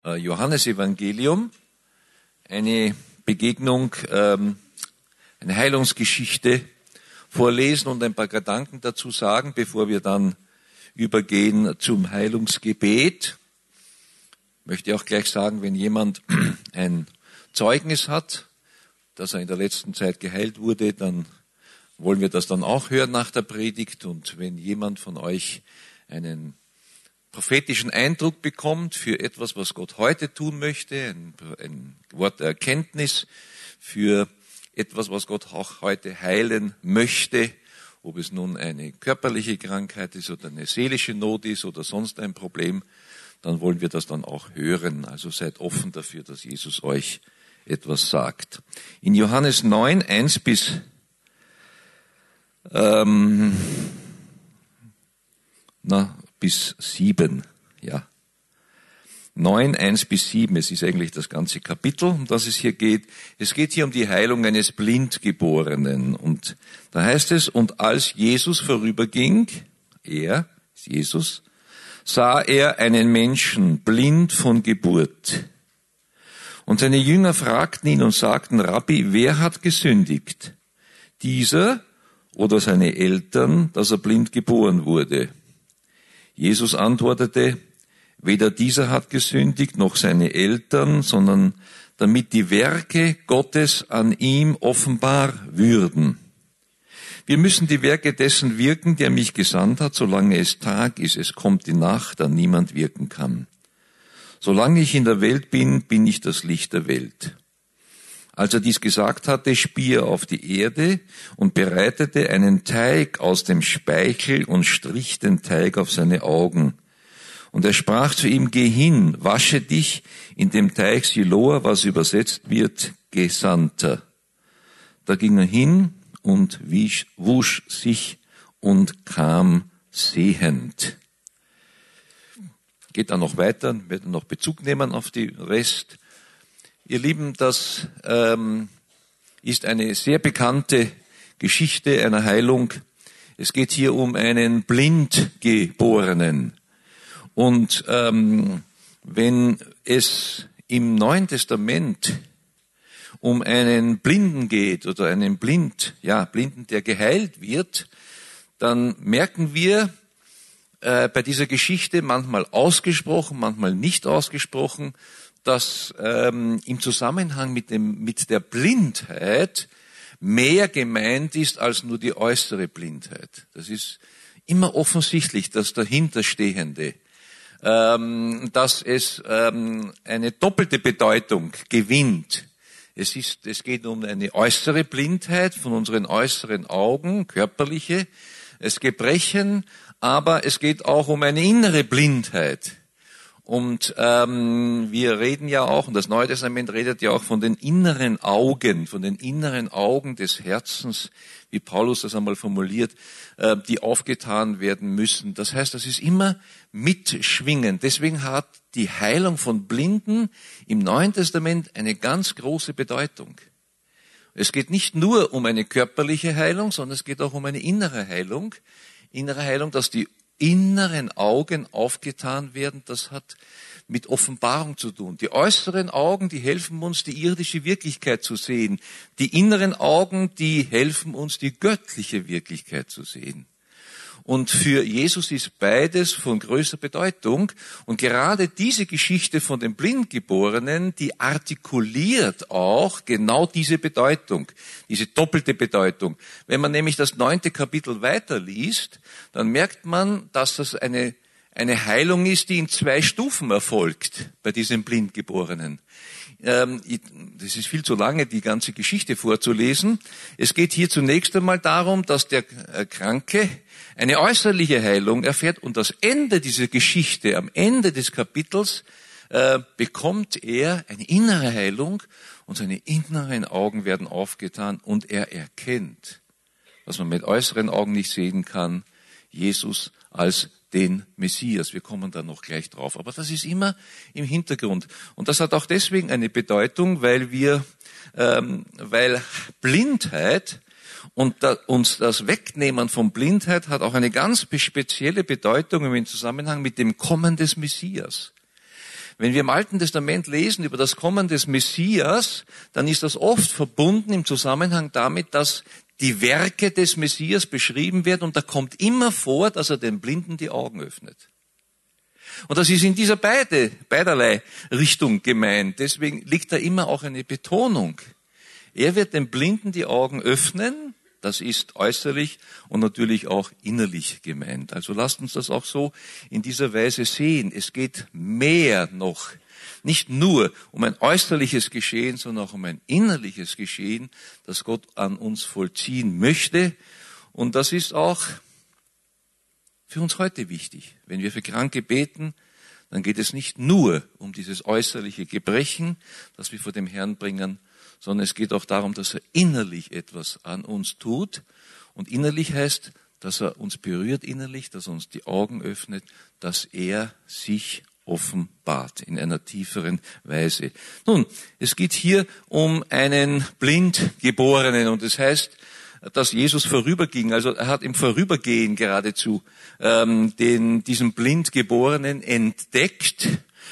Johannesevangelium, eine Begegnung, eine Heilungsgeschichte vorlesen und ein paar Gedanken dazu sagen, bevor wir dann übergehen zum Heilungsgebet. Ich möchte auch gleich sagen, wenn jemand ein Zeugnis hat, dass er in der letzten Zeit geheilt wurde, dann wollen wir das dann auch hören nach der Predigt. Und wenn jemand von euch einen prophetischen Eindruck bekommt für etwas, was Gott heute tun möchte, ein Wort der Erkenntnis für etwas, was Gott auch heute heilen möchte, ob es nun eine körperliche Krankheit ist oder eine seelische Not ist oder sonst ein Problem, dann wollen wir das dann auch hören. Also seid offen dafür, dass Jesus euch etwas sagt. In Johannes 9, 1 bis 7, ja. 9, 1 bis 7, es ist eigentlich das ganze Kapitel, um das es hier geht. Es geht hier um die Heilung eines Blindgeborenen. Und da heißt es, und als Jesus vorüberging, Jesus, sah er einen Menschen blind von Geburt. Und seine Jünger fragten ihn und sagten, Rabbi, wer hat gesündigt? Dieser oder seine Eltern, dass er blind geboren wurde? Jesus antwortete, weder dieser hat gesündigt, noch seine Eltern, sondern damit die Werke Gottes an ihm offenbar würden. Wir müssen die Werke dessen wirken, der mich gesandt hat, solange es Tag ist, es kommt die Nacht, da niemand wirken kann. Solange ich in der Welt bin, bin ich das Licht der Welt. Als er dies gesagt hatte, spie er auf die Erde und bereitete einen Teig aus dem Speichel und strich den Teig auf seine Augen. Und er sprach zu ihm, geh hin, wasche dich in dem Teich Siloa, was übersetzt wird, Gesandter. Da ging er hin und wusch sich und kam sehend. Geht dann noch weiter, werden noch Bezug nehmen auf die Rest. Ihr Lieben, das ist eine sehr bekannte Geschichte einer Heilung. Es geht hier um einen Blindgeborenen. Und wenn es im Neuen Testament um einen Blinden geht oder einen Blinden, der geheilt wird, dann merken wir bei dieser Geschichte manchmal ausgesprochen, manchmal nicht ausgesprochen, dass im Zusammenhang mit der Blindheit mehr gemeint ist als nur die äußere Blindheit. Das ist immer offensichtlich, das Dahinterstehende, dass es eine doppelte Bedeutung gewinnt. Es geht um eine äußere Blindheit von unseren äußeren Augen, körperliche, Gebrechen, aber es geht auch um eine innere Blindheit. Und wir reden ja auch, und das Neue Testament redet ja auch von den inneren Augen des Herzens, wie Paulus das einmal formuliert, die aufgetan werden müssen. Das heißt, das ist immer mitschwingend. Deswegen hat die Heilung von Blinden im Neuen Testament eine ganz große Bedeutung. Es geht nicht nur um eine körperliche Heilung, sondern es geht auch um eine innere Heilung. Innere Heilung, dass die inneren Augen aufgetan werden, das hat mit Offenbarung zu tun. Die äußeren Augen, die helfen uns, die irdische Wirklichkeit zu sehen. Die inneren Augen, die helfen uns, die göttliche Wirklichkeit zu sehen. Und für Jesus ist beides von größter Bedeutung. Und gerade diese Geschichte von dem Blindgeborenen, die artikuliert auch genau diese Bedeutung, diese doppelte Bedeutung. Wenn man nämlich das 9. Kapitel weiterliest, dann merkt man, dass das eine Heilung ist, die in 2 Stufen erfolgt bei diesem Blindgeborenen. Das ist viel zu lange, die ganze Geschichte vorzulesen. Es geht hier zunächst einmal darum, dass der Kranke eine äußerliche Heilung erfährt und das Ende dieser Geschichte, am Ende des Kapitels, bekommt er eine innere Heilung und seine inneren Augen werden aufgetan und er erkennt, was man mit äußeren Augen nicht sehen kann, Jesus als den Messias. Wir kommen da noch gleich drauf. Aber das ist immer im Hintergrund. Und das hat auch deswegen eine Bedeutung, weil Blindheit und uns das Wegnehmen von Blindheit hat auch eine ganz spezielle Bedeutung im Zusammenhang mit dem Kommen des Messias. Wenn wir im Alten Testament lesen über das Kommen des Messias, dann ist das oft verbunden im Zusammenhang damit, dass die Werke des Messias beschrieben werden und da kommt immer vor, dass er den Blinden die Augen öffnet. Und das ist in dieser beiderlei Richtung gemeint. Deswegen liegt da immer auch eine Betonung. Er wird den Blinden die Augen öffnen. Das ist äußerlich und natürlich auch innerlich gemeint. Also lasst uns das auch so in dieser Weise sehen. Es geht mehr noch, nicht nur um ein äußerliches Geschehen, sondern auch um ein innerliches Geschehen, das Gott an uns vollziehen möchte. Und das ist auch für uns heute wichtig. Wenn wir für Kranke beten, dann geht es nicht nur um dieses äußerliche Gebrechen, das wir vor dem Herrn bringen, sondern es geht auch darum, dass er innerlich etwas an uns tut. Und innerlich heißt, dass er uns berührt innerlich, dass er uns die Augen öffnet, dass er sich offenbart in einer tieferen Weise. Nun, es geht hier um einen Blindgeborenen und es heißt, dass Jesus vorüberging. Also er hat im Vorübergehen geradezu diesen Blindgeborenen entdeckt.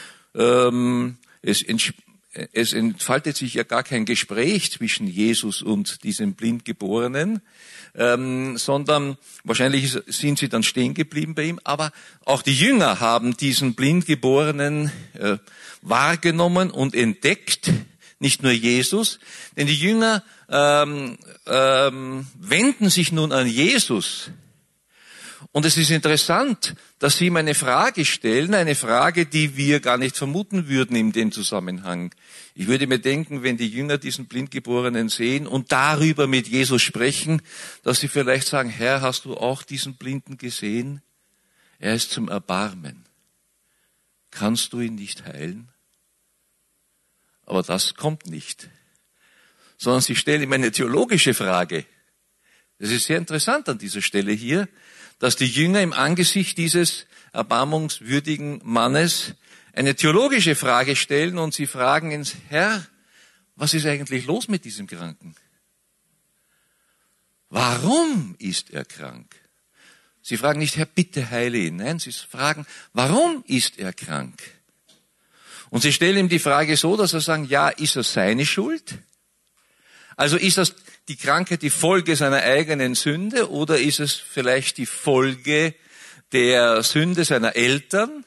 Es entfaltet sich ja gar kein Gespräch zwischen Jesus und diesem Blindgeborenen, sondern wahrscheinlich sind sie dann stehen geblieben bei ihm. Aber auch die Jünger haben diesen Blindgeborenen wahrgenommen und entdeckt, nicht nur Jesus, denn die Jünger wenden sich nun an Jesus. Und es ist interessant, dass sie ihm eine Frage stellen, eine Frage, die wir gar nicht vermuten würden in dem Zusammenhang. Ich würde mir denken, wenn die Jünger diesen Blindgeborenen sehen und darüber mit Jesus sprechen, dass sie vielleicht sagen, Herr, hast du auch diesen Blinden gesehen? Er ist zum Erbarmen. Kannst du ihn nicht heilen? Aber das kommt nicht. Sondern sie stellen ihm eine theologische Frage. Das ist sehr interessant an dieser Stelle hier, dass die Jünger im Angesicht dieses erbarmungswürdigen Mannes eine theologische Frage stellen und sie fragen ihn, Herr, was ist eigentlich los mit diesem Kranken? Warum ist er krank? Sie fragen nicht, Herr, bitte heile ihn. Nein, sie fragen, warum ist er krank? Und sie stellen ihm die Frage so, dass sie sagen, ja, ist es seine Schuld? Also ist das die Krankheit die Folge seiner eigenen Sünde oder ist es vielleicht die Folge der Sünde seiner Eltern?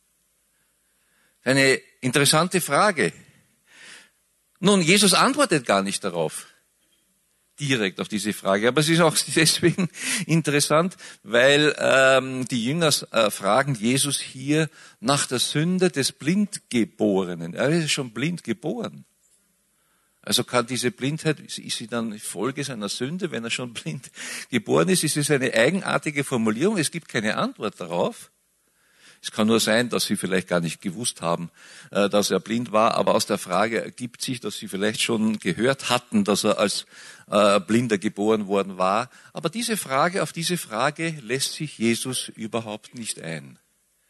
Eine interessante Frage. Nun, Jesus antwortet gar nicht darauf, direkt auf diese Frage. Aber es ist auch deswegen interessant, weil die Jünger fragen Jesus hier nach der Sünde des Blindgeborenen. Er ist schon blind geboren. Also kann diese Blindheit, ist sie dann Folge seiner Sünde, wenn er schon blind geboren ist? Ist es eine eigenartige Formulierung? Es gibt keine Antwort darauf. Es kann nur sein, dass sie vielleicht gar nicht gewusst haben, dass er blind war, aber aus der Frage ergibt sich, dass sie vielleicht schon gehört hatten, dass er als Blinder geboren worden war. Aber auf diese Frage lässt sich Jesus überhaupt nicht ein.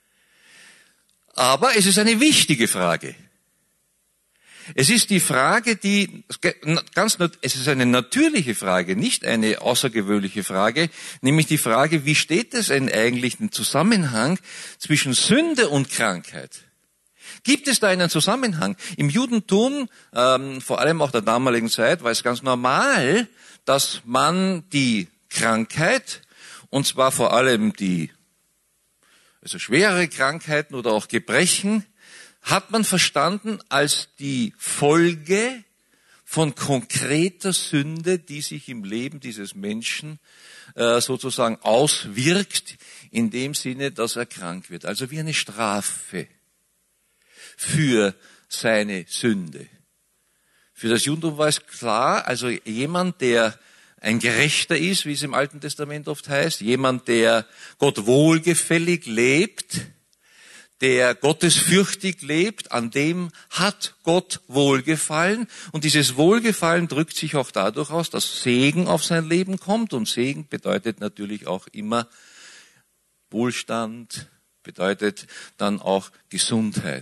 Aber es ist eine wichtige Frage. Es ist die Frage, es ist eine natürliche Frage, nicht eine außergewöhnliche Frage, nämlich die Frage, wie steht es denn eigentlich im Zusammenhang zwischen Sünde und Krankheit? Gibt es da einen Zusammenhang? Im Judentum, vor allem auch der damaligen Zeit, war es ganz normal, dass man die Krankheit, und zwar vor allem also schwere Krankheiten oder auch Gebrechen, hat man verstanden als die Folge von konkreter Sünde, die sich im Leben dieses Menschen sozusagen auswirkt, in dem Sinne, dass er krank wird. Also wie eine Strafe für seine Sünde. Für das Judentum war es klar, also jemand, der ein Gerechter ist, wie es im Alten Testament oft heißt, jemand, der Gott wohlgefällig lebt, der gottesfürchtig lebt, an dem hat Gott Wohlgefallen. Und dieses Wohlgefallen drückt sich auch dadurch aus, dass Segen auf sein Leben kommt. Und Segen bedeutet natürlich auch immer Wohlstand, bedeutet dann auch Gesundheit.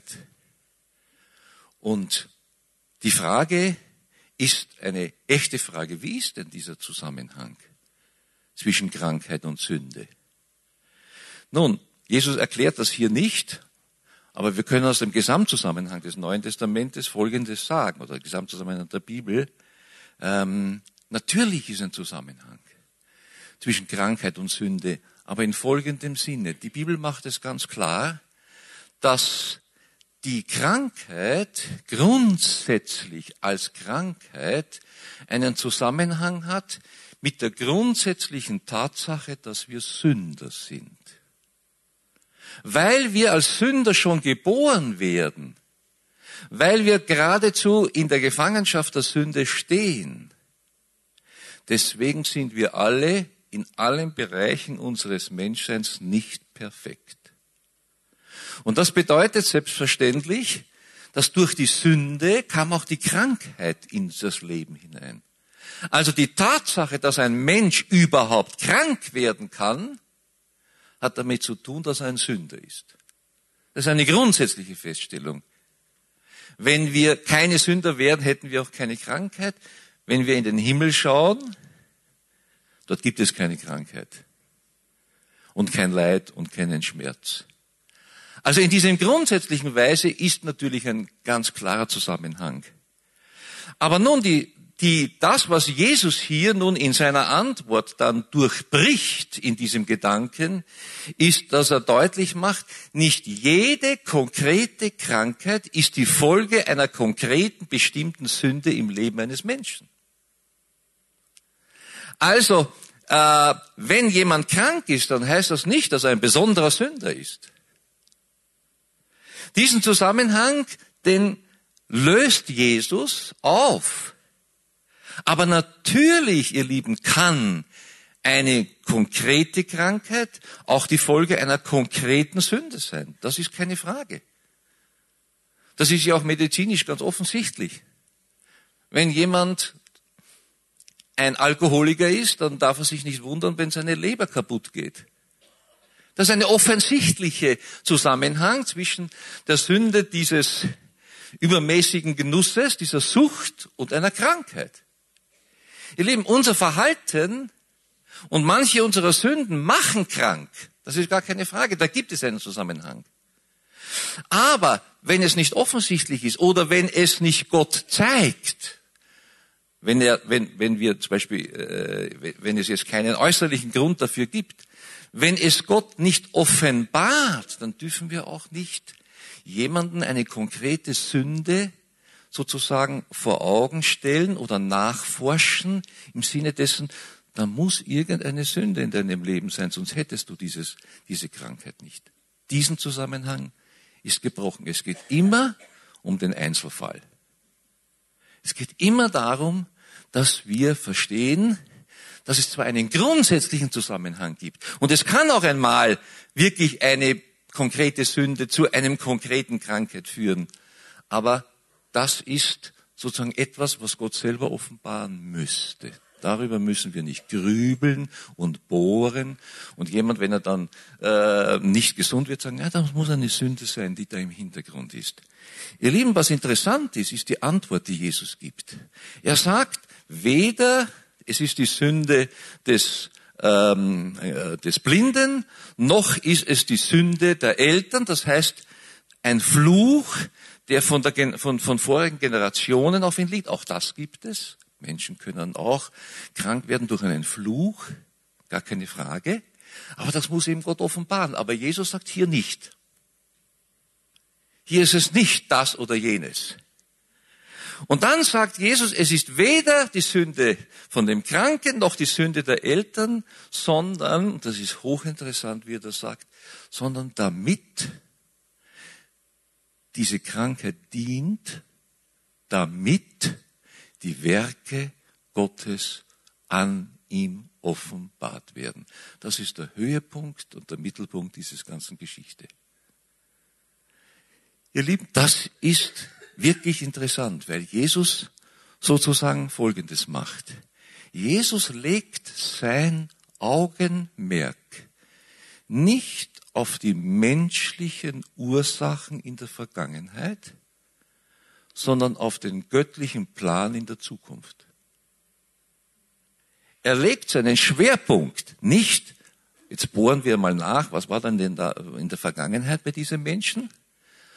Und die Frage ist eine echte Frage. Wie ist denn dieser Zusammenhang zwischen Krankheit und Sünde? Nun, Jesus erklärt das hier nicht, Aber wir können aus dem Gesamtzusammenhang des Neuen Testamentes Folgendes sagen, oder Gesamtzusammenhang der Bibel. Natürlich ist ein Zusammenhang zwischen Krankheit und Sünde, aber in folgendem Sinne. Die Bibel macht es ganz klar, dass die Krankheit grundsätzlich als Krankheit einen Zusammenhang hat mit der grundsätzlichen Tatsache, dass wir Sünder sind. Weil wir als Sünder schon geboren werden, weil wir geradezu in der Gefangenschaft der Sünde stehen, deswegen sind wir alle in allen Bereichen unseres Menschseins nicht perfekt. Und das bedeutet selbstverständlich, dass durch die Sünde kam auch die Krankheit in das Leben hinein. Also die Tatsache, dass ein Mensch überhaupt krank werden kann, hat damit zu tun, dass er ein Sünder ist. Das ist eine grundsätzliche Feststellung. Wenn wir keine Sünder wären, hätten wir auch keine Krankheit. Wenn wir in den Himmel schauen, dort gibt es keine Krankheit und kein Leid und keinen Schmerz. Also in dieser grundsätzlichen Weise ist natürlich ein ganz klarer Zusammenhang. Aber nun das, was Jesus hier nun in seiner Antwort dann durchbricht in diesem Gedanken, ist, dass er deutlich macht, nicht jede konkrete Krankheit ist die Folge einer konkreten, bestimmten Sünde im Leben eines Menschen. Also, wenn jemand krank ist, dann heißt das nicht, dass er ein besonderer Sünder ist. Diesen Zusammenhang, den löst Jesus auf. Aber natürlich, ihr Lieben, kann eine konkrete Krankheit auch die Folge einer konkreten Sünde sein. Das ist keine Frage. Das ist ja auch medizinisch ganz offensichtlich. Wenn jemand ein Alkoholiker ist, dann darf er sich nicht wundern, wenn seine Leber kaputt geht. Das ist ein offensichtlicher Zusammenhang zwischen der Sünde dieses übermäßigen Genusses, dieser Sucht und einer Krankheit. Ihr Lieben, unser Verhalten und manche unserer Sünden machen krank. Das ist gar keine Frage, da gibt es einen Zusammenhang. Aber wenn es nicht offensichtlich ist oder wenn es nicht Gott zeigt, wenn wir zum Beispiel, wenn es jetzt keinen äußerlichen Grund dafür gibt, wenn es Gott nicht offenbart, dann dürfen wir auch nicht jemanden eine konkrete Sünde sozusagen vor Augen stellen oder nachforschen im Sinne dessen, da muss irgendeine Sünde in deinem Leben sein, sonst hättest du diese Krankheit nicht. Diesen Zusammenhang ist gebrochen. Es geht immer um den Einzelfall. Es geht immer darum, dass wir verstehen, dass es zwar einen grundsätzlichen Zusammenhang gibt und es kann auch einmal wirklich eine konkrete Sünde zu einem konkreten Krankheit führen, aber das ist sozusagen etwas, was Gott selber offenbaren müsste. Darüber müssen wir nicht grübeln und bohren. Und jemand, wenn er dann nicht gesund wird, sagen, ja, das muss eine Sünde sein, die da im Hintergrund ist. Ihr Lieben, was interessant ist, ist die Antwort, die Jesus gibt. Er sagt, weder es ist die Sünde des Blinden, noch ist es die Sünde der Eltern. Das heißt, ein Fluch, der von vorigen Generationen auf ihn liegt. Auch das gibt es. Menschen können auch krank werden durch einen Fluch, gar keine Frage. Aber das muss eben Gott offenbaren. Aber Jesus sagt hier nicht. Hier ist es nicht das oder jenes. Und dann sagt Jesus, es ist weder die Sünde von dem Kranken noch die Sünde der Eltern, sondern, das ist hochinteressant, wie er das sagt, sondern damit diese Krankheit dient, damit die Werke Gottes an ihm offenbart werden. Das ist der Höhepunkt und der Mittelpunkt dieser ganzen Geschichte. Ihr Lieben, das ist wirklich interessant, weil Jesus sozusagen Folgendes macht. Jesus legt sein Augenmerk nicht auf die menschlichen Ursachen in der Vergangenheit, sondern auf den göttlichen Plan in der Zukunft. Er legt seinen Schwerpunkt nicht, jetzt bohren wir mal nach, was war denn da in der Vergangenheit bei diesen Menschen,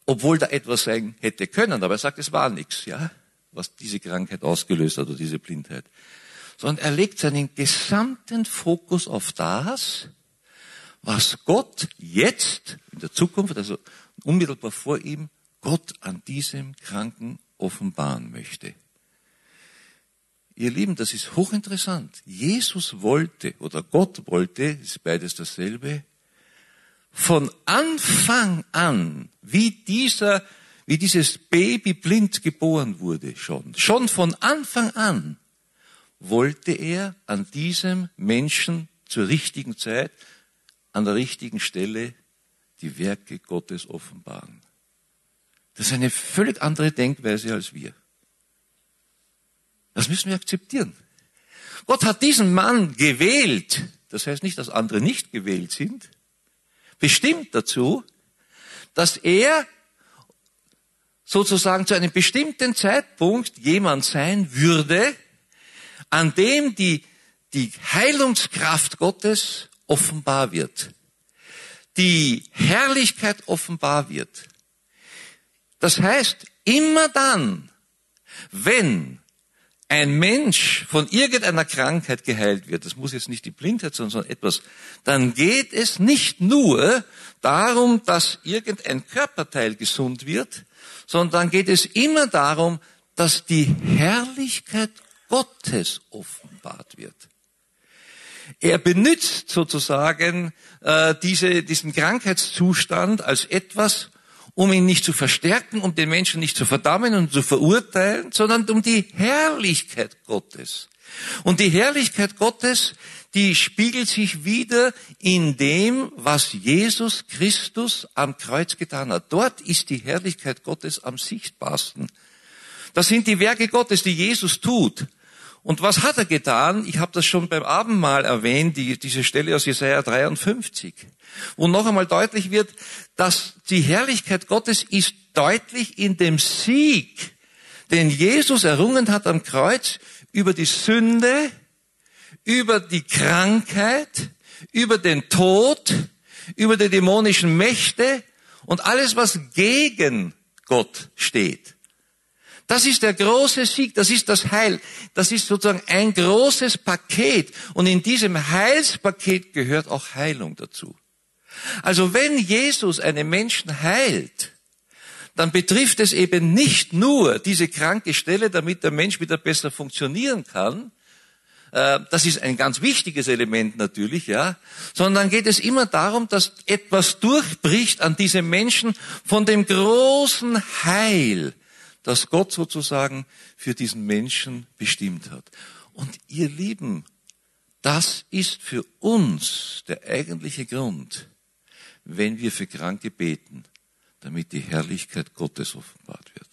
obwohl da etwas sein hätte können. Aber er sagt, es war nichts, ja, was diese Krankheit ausgelöst hat oder diese Blindheit. Sondern er legt seinen gesamten Fokus auf das, was Gott jetzt in der Zukunft, also unmittelbar vor ihm, Gott an diesem Kranken offenbaren möchte. Ihr Lieben, das ist hochinteressant. Jesus wollte, oder Gott wollte, ist beides dasselbe, von Anfang an, wie dieses Baby blind geboren wurde schon von Anfang an, wollte er an diesem Menschen zur richtigen Zeit, an der richtigen Stelle die Werke Gottes offenbaren. Das ist eine völlig andere Denkweise als wir. Das müssen wir akzeptieren. Gott hat diesen Mann gewählt. Das heißt nicht, dass andere nicht gewählt sind. Bestimmt dazu, dass er sozusagen zu einem bestimmten Zeitpunkt jemand sein würde, an dem die Heilungskraft Gottes offenbar wird. Die Herrlichkeit offenbar wird. Das heißt, immer dann, wenn ein Mensch von irgendeiner Krankheit geheilt wird, das muss jetzt nicht die Blindheit sein, sondern etwas, dann geht es nicht nur darum, dass irgendein Körperteil gesund wird, sondern dann geht es immer darum, dass die Herrlichkeit Gottes offenbart wird. Er benutzt sozusagen diesen Krankheitszustand als etwas, um ihn nicht zu verstärken, um den Menschen nicht zu verdammen und zu verurteilen, sondern um die Herrlichkeit Gottes. Und die Herrlichkeit Gottes, die spiegelt sich wieder in dem, was Jesus Christus am Kreuz getan hat. Dort ist die Herrlichkeit Gottes am sichtbarsten. Das sind die Werke Gottes, die Jesus tut. Und was hat er getan? Ich habe das schon beim Abendmahl erwähnt, diese Stelle aus Jesaja 53, wo noch einmal deutlich wird, dass die Herrlichkeit Gottes ist deutlich in dem Sieg, den Jesus errungen hat am Kreuz über die Sünde, über die Krankheit, über den Tod, über die dämonischen Mächte und alles, was gegen Gott steht. Das ist der große Sieg, das ist das Heil. Das ist sozusagen ein großes Paket. Und in diesem Heilspaket gehört auch Heilung dazu. Also wenn Jesus einen Menschen heilt, dann betrifft es eben nicht nur diese kranke Stelle, damit der Mensch wieder besser funktionieren kann. Das ist ein ganz wichtiges Element natürlich, ja. Sondern geht es immer darum, dass etwas durchbricht an diesem Menschen von dem großen Heil, das Gott sozusagen für diesen Menschen bestimmt hat. Und ihr Lieben, das ist für uns der eigentliche Grund, wenn wir für Kranke beten, damit die Herrlichkeit Gottes offenbart wird.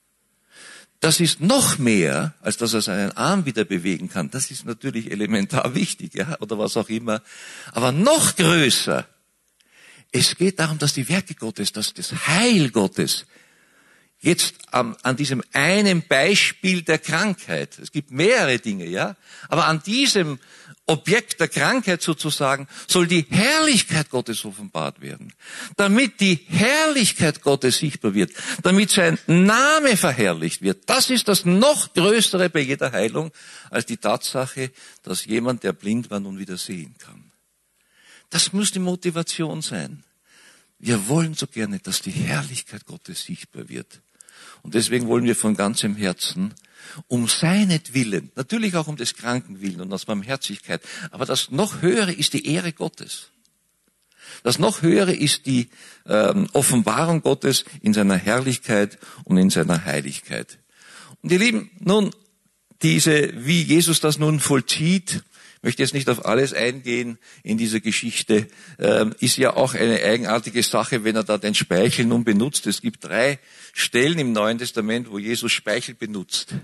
Das ist noch mehr, als dass er seinen Arm wieder bewegen kann. Das ist natürlich elementar wichtig, ja, oder was auch immer. Aber noch größer. Es geht darum, dass die Werke Gottes, dass das Heil Gottes jetzt an diesem einen Beispiel der Krankheit, es gibt mehrere Dinge, ja, aber an diesem Objekt der Krankheit sozusagen soll die Herrlichkeit Gottes offenbart werden, damit die Herrlichkeit Gottes sichtbar wird, damit sein Name verherrlicht wird. Das ist das noch Größere bei jeder Heilung als die Tatsache, dass jemand, der blind war, nun wieder sehen kann. Das muss die Motivation sein. Wir wollen so gerne, dass die Herrlichkeit Gottes sichtbar wird. Und deswegen wollen wir von ganzem Herzen um seinetwillen, natürlich auch um des Kranken willen und aus Barmherzigkeit, aber das noch Höhere ist die Ehre Gottes. Das noch Höhere ist die Offenbarung Gottes in seiner Herrlichkeit und in seiner Heiligkeit. Und ihr Lieben, nun, wie Jesus das nun vollzieht, ich möchte jetzt nicht auf alles eingehen in dieser Geschichte, ist ja auch eine eigenartige Sache, wenn er da den Speichel nun benutzt. Es gibt 3 Stellen im Neuen Testament, wo Jesus Speichel benutzt,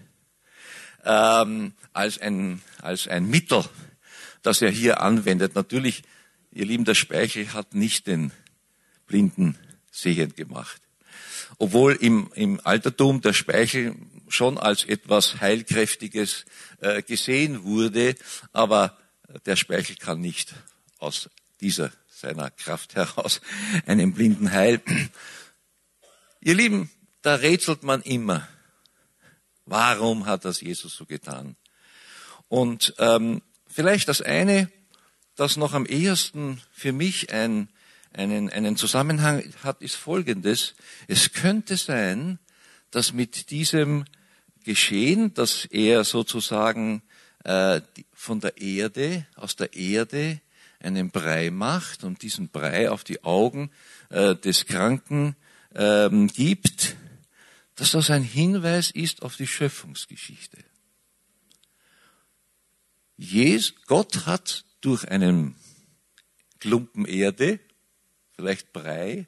als ein Mittel, das er hier anwendet. Natürlich, ihr Lieben, der Speichel hat nicht den Blinden sehend gemacht. Obwohl im Altertum der Speichel schon als etwas Heilkräftiges gesehen wurde, aber der Speichel kann nicht aus seiner Kraft heraus einen Blinden heilen. Ihr Lieben, da rätselt man immer. Warum hat das Jesus so getan? Und vielleicht das eine, das noch am ehesten für mich einen Zusammenhang hat, ist Folgendes. Es könnte sein, dass mit diesem Geschehen, dass er sozusagen von der Erde, aus der Erde einen Brei macht und diesen Brei auf die Augen des Kranken gibt, dass das ein Hinweis ist auf die Schöpfungsgeschichte. Gott hat durch einen Klumpen Erde, vielleicht Brei,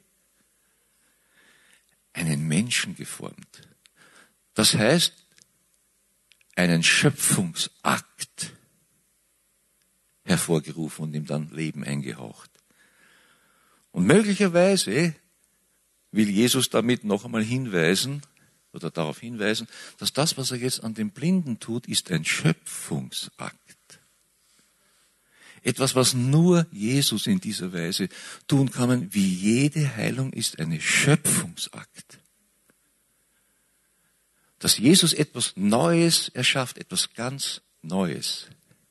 einen Menschen geformt. Das heißt, einen Schöpfungsakt hervorgerufen und ihm dann Leben eingehaucht. Und möglicherweise will Jesus damit noch einmal hinweisen, oder darauf hinweisen, dass das, was er jetzt an den Blinden tut, ist ein Schöpfungsakt. Etwas, was nur Jesus in dieser Weise tun kann, wie jede Heilung ist ein Schöpfungsakt. Dass Jesus etwas Neues erschafft, etwas ganz Neues.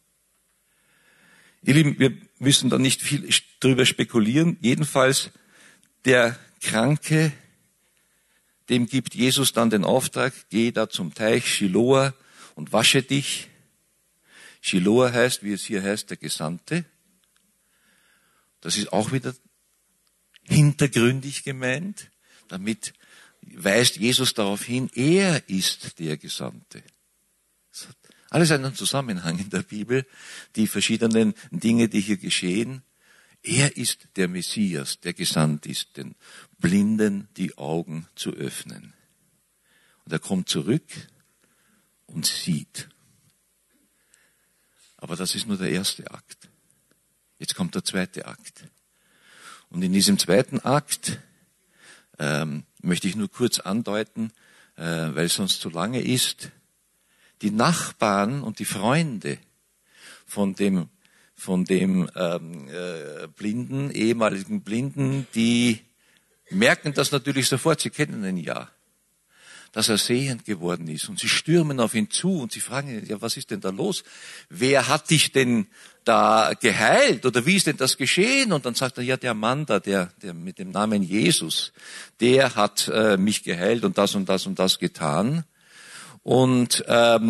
Ihr Lieben, wir müssen da nicht viel drüber spekulieren. Jedenfalls, der Kranke, dem gibt Jesus dann den Auftrag, geh da zum Teich Shiloah und wasche dich. Shiloah heißt, wie es hier heißt, der Gesandte. Das ist auch wieder hintergründig gemeint. Damit weist Jesus darauf hin, er ist der Gesandte. Das hat alles einen Zusammenhang in der Bibel, die verschiedenen Dinge, die hier geschehen. Er ist der Messias, der gesandt ist, den Blinden die Augen zu öffnen. Und er kommt zurück und sieht. Aber das ist nur der erste Akt. Jetzt kommt der zweite Akt. Und in diesem zweiten Akt möchte ich nur kurz andeuten, weil es sonst zu lange ist, die Nachbarn und die Freunde von dem Blinden, ehemaligen Blinden, die merken das natürlich sofort, sie kennen ihn ja, dass er sehend geworden ist. Und sie stürmen auf ihn zu und sie fragen ihn, ja, was ist denn da los? Wer hat dich denn da geheilt? Oder wie ist denn das geschehen? Und dann sagt er, ja, der Mann da, der mit dem Namen Jesus, der hat mich geheilt und das und das und das getan. Und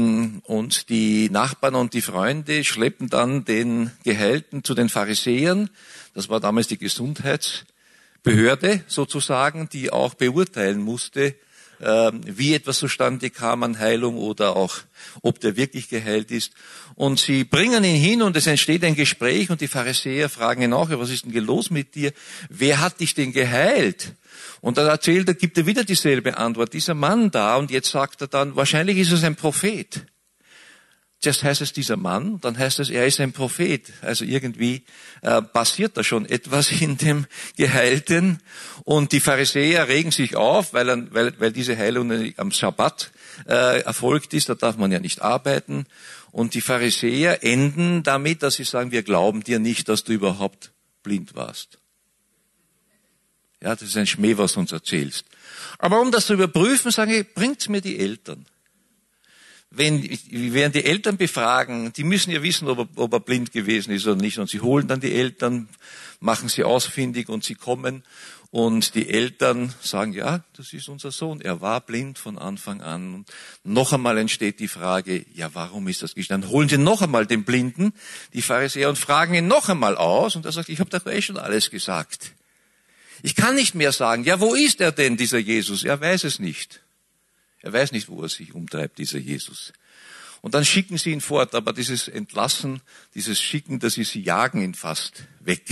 die Nachbarn und die Freunde schleppen dann den Geheilten zu den Pharisäern. Das war damals die Gesundheitsbehörde sozusagen, die auch beurteilen musste, wie etwas zustande kam an Heilung oder auch, ob der wirklich geheilt ist. Und sie bringen ihn hin und es entsteht ein Gespräch und die Pharisäer fragen ihn auch, ja, was ist denn los mit dir? Wer hat dich denn geheilt? Und dann gibt er wieder dieselbe Antwort, dieser Mann da, und jetzt sagt er dann, wahrscheinlich ist es ein Prophet. Zuerst heißt es dieser Mann, dann heißt es, er ist ein Prophet. Also irgendwie passiert da schon etwas in dem Geheilten. Und die Pharisäer regen sich auf, weil diese Heilung am Sabbat erfolgt ist. Da darf man ja nicht arbeiten. Und die Pharisäer enden damit, dass sie sagen, wir glauben dir nicht, dass du überhaupt blind warst. Ja, das ist ein Schmäh, was du uns erzählst. Aber um das zu überprüfen, sage ich, bringt's mir die Eltern. Wenn die Eltern befragen, die müssen ja wissen, ob er blind gewesen ist oder nicht. Und sie holen dann die Eltern, machen sie ausfindig und sie kommen. Und die Eltern sagen, ja, das ist unser Sohn. Er war blind von Anfang an. Und noch einmal entsteht die Frage, ja, warum ist das geschehen? Dann holen sie noch einmal den Blinden, die Pharisäer, und fragen ihn noch einmal aus. Und er sagt, ich habe doch schon alles gesagt. Ich kann nicht mehr sagen, ja, wo ist er denn, dieser Jesus? Er weiß es nicht. Er weiß nicht, wo er sich umtreibt, dieser Jesus. Und dann schicken sie ihn fort, aber dieses Entlassen, dieses Schicken, das ist, sie jagen ihn fast weg,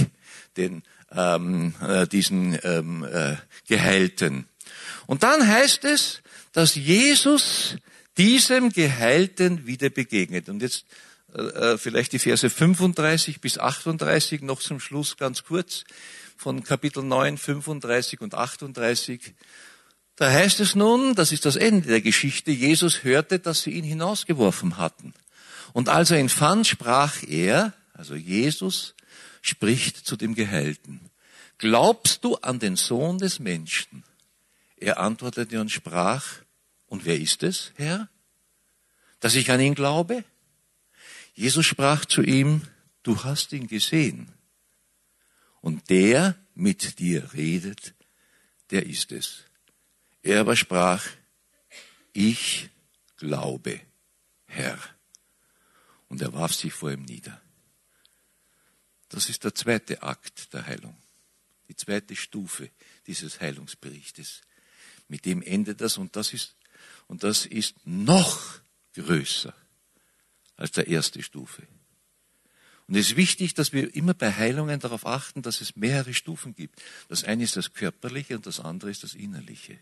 diesen Geheilten. Und dann heißt es, dass Jesus diesem Geheilten wieder begegnet. Und jetzt vielleicht die Verse 35 bis 38 noch zum Schluss ganz kurz von Kapitel 9, 35 und 38. Da heißt es nun, das ist das Ende der Geschichte, Jesus hörte, dass sie ihn hinausgeworfen hatten. Und als er ihn fand, sprach er, also Jesus spricht zu dem Geheilten, glaubst du an den Sohn des Menschen? Er antwortete und sprach, und wer ist es, Herr, dass ich an ihn glaube? Jesus sprach zu ihm, du hast ihn gesehen. Und der mit dir redet, der ist es. Er aber sprach, ich glaube, Herr. Und er warf sich vor ihm nieder. Das ist der zweite Akt der Heilung. Die zweite Stufe dieses Heilungsberichtes. Mit dem endet das und das ist noch größer als der erste Stufe. Und es ist wichtig, dass wir immer bei Heilungen darauf achten, dass es mehrere Stufen gibt. Das eine ist das Körperliche und das andere ist das Innerliche.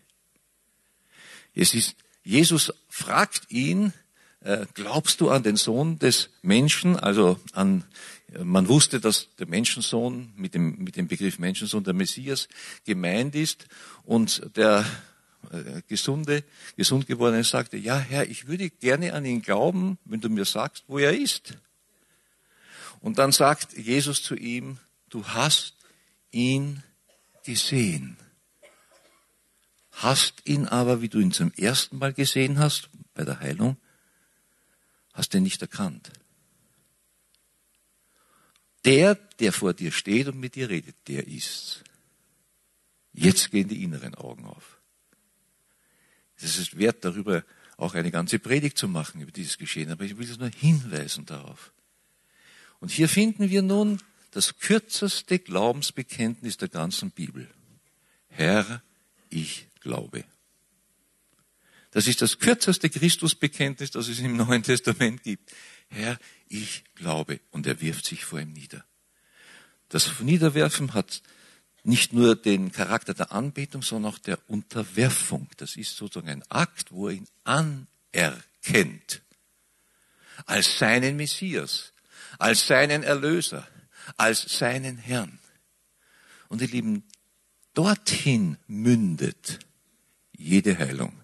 Jesus fragt ihn, glaubst du an den Sohn des Menschen? Also man wusste, dass der Menschensohn mit dem Begriff Menschensohn der Messias gemeint ist und der gesund gewordene sagte, ja Herr, ich würde gerne an ihn glauben, wenn du mir sagst, wo er ist. Und dann sagt Jesus zu ihm, du hast ihn gesehen. Hast ihn aber, wie du ihn zum ersten Mal gesehen hast, bei der Heilung, hast ihn nicht erkannt. Der vor dir steht und mit dir redet, der ist's. Jetzt gehen die inneren Augen auf. Es ist wert, darüber auch eine ganze Predigt zu machen, über dieses Geschehen, aber ich will es nur hinweisen darauf. Und hier finden wir nun das kürzeste Glaubensbekenntnis der ganzen Bibel. Herr, ich glaube. Das ist das kürzeste Christusbekenntnis, das es im Neuen Testament gibt. Herr, ich glaube. Und er wirft sich vor ihm nieder. Das Niederwerfen hat nicht nur den Charakter der Anbetung, sondern auch der Unterwerfung. Das ist sozusagen ein Akt, wo er ihn anerkennt. Als seinen Messias, als seinen Erlöser, als seinen Herrn. Und ihr Lieben, dorthin mündet jede Heilung.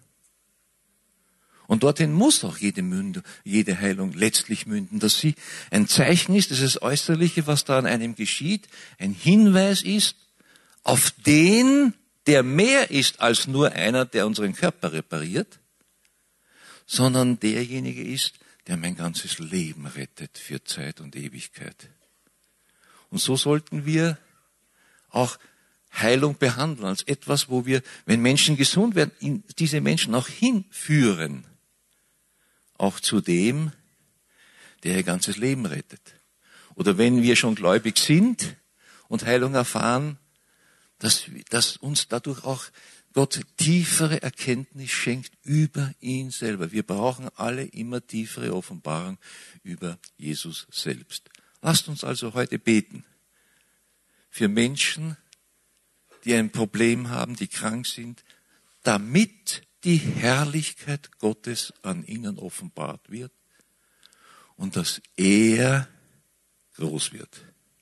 Und dorthin muss auch jede Heilung letztlich münden, dass sie ein Zeichen ist, das ist das Äußerliche, was da an einem geschieht, ein Hinweis ist auf den, der mehr ist als nur einer, der unseren Körper repariert, sondern derjenige ist, der mein ganzes Leben rettet für Zeit und Ewigkeit. Und so sollten wir auch Heilung behandeln als etwas, wo wir, wenn Menschen gesund werden, diese Menschen auch hinführen, auch zu dem, der ihr ganzes Leben rettet. Oder wenn wir schon gläubig sind und Heilung erfahren, dass uns dadurch auch Gott tiefere Erkenntnis schenkt über ihn selber. Wir brauchen alle immer tiefere Offenbarung über Jesus selbst. Lasst uns also heute beten für Menschen, die ein Problem haben, die krank sind, damit die Herrlichkeit Gottes an ihnen offenbart wird und dass er groß wird.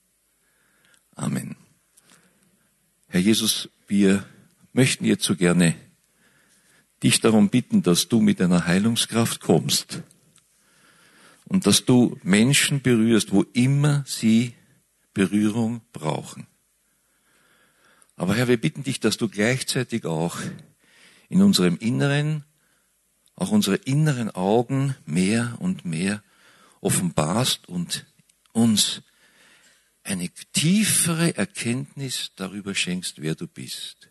Amen. Herr Jesus, wir möchten jetzt so gerne dich darum bitten, dass du mit deiner Heilungskraft kommst und dass du Menschen berührst, wo immer sie Berührung brauchen. Aber Herr, wir bitten dich, dass du gleichzeitig auch in unserem Inneren, auch unsere inneren Augen mehr und mehr offenbarst und uns eine tiefere Erkenntnis darüber schenkst, wer du bist.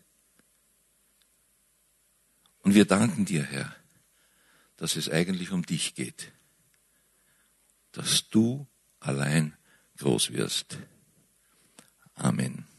Und wir danken dir, Herr, dass es eigentlich um dich geht, dass du allein groß wirst. Amen.